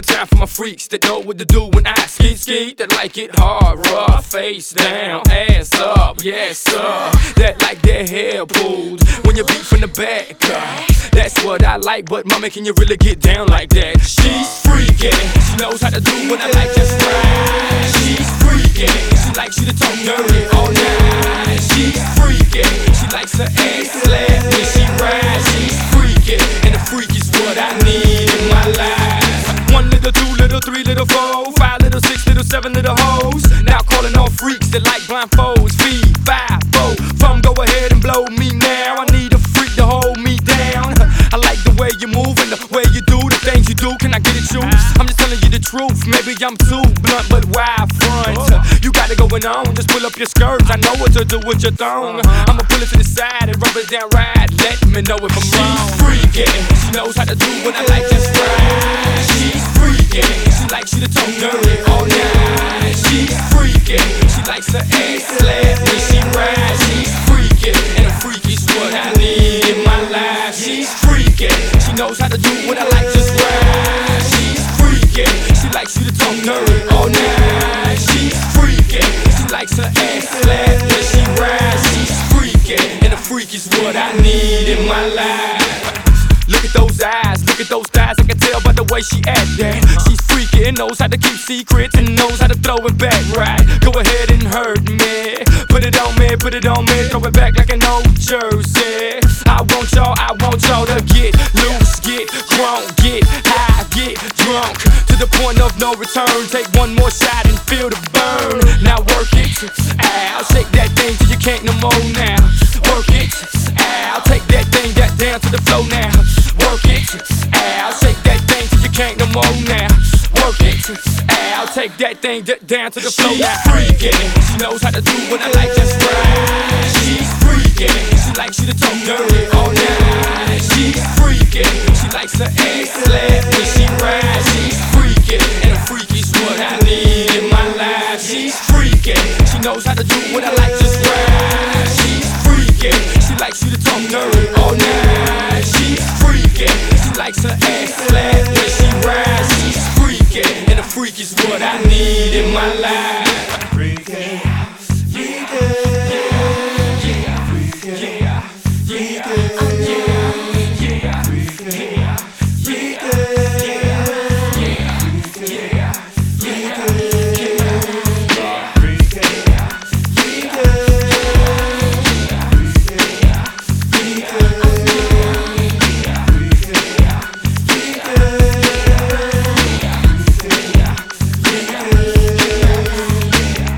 one time for my freaks that know what to do when I skeet, that like it hard, rough, face down, ass up, yes sir, that like their hair pulled when you beat from the back. That's what I like, but mama, can you really get down like that? She's freaking, she knows how to do what I like just right. She's freaking, she likes you to talk dirty all night. She's freaking, she likes her ass slapped when she rides. She's freaking, and the freak is what I need in my life. 1 little, 2 little, 3 little, 4, 5 little, 6 little, 7 little hoes. Now calling all freaks that like blindfolds. Feed 5, 4, fun, go ahead and blow me now. I need a freak to hold me down. I like the way you move and the way you do the things you do. Can I get it, you? I'm just telling you the truth. Maybe I'm too blunt, but why front? You got it going on. Just pull up your skirts. I know what to do with your thong. I'ma pull it to the side and rub it down right. Let me know if I'm wrong. She's freaking. She knows how to do what I like just right. She's freaking. She likes you to talk dirty all night. She's freaking. She likes her ass slapped when she rides. She's freaking, and a freak is what I need in my life. She's freaking. She knows how to do what I like just right. She's freaking. She likes you to talk dirty all night. She's freaking. She likes her ass slapped when she rides. She's freaking, and a freak is what I need in my life. Look at those eyes, look at those thighs. I can tell by the way she act that she's freaking, knows how to keep secrets and knows how to throw it back right. Go ahead and hurt me, put it on me, put it on me. Throw it back like an old jersey. I want y'all to get loose, get drunk, get high, get drunk to the point of no return. Take one more shot and feel the burn. Now work it out, shake that thing till you can't no more now. Work it out, take that thing down to the floor now. Work it out, shake that thing till you can't no more now. Work it out, take that thing down to the floor now. She's freaking, she knows how to do what I like just right. She's freaking, she likes you to talk dirty all night. She's freaking, she likes her ass slapped when she rides. She's freaking, and a freak is what I need in my life. She's freaking, she knows how to do what I like just right. She's freaking, she likes you to talk dirty all night. She's freaking, she likes her ass slapped when she rides. She's freaking, and a freak is what I need in my life. Freaking,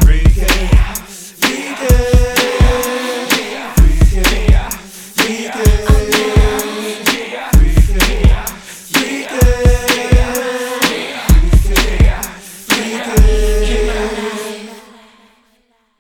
Yeah.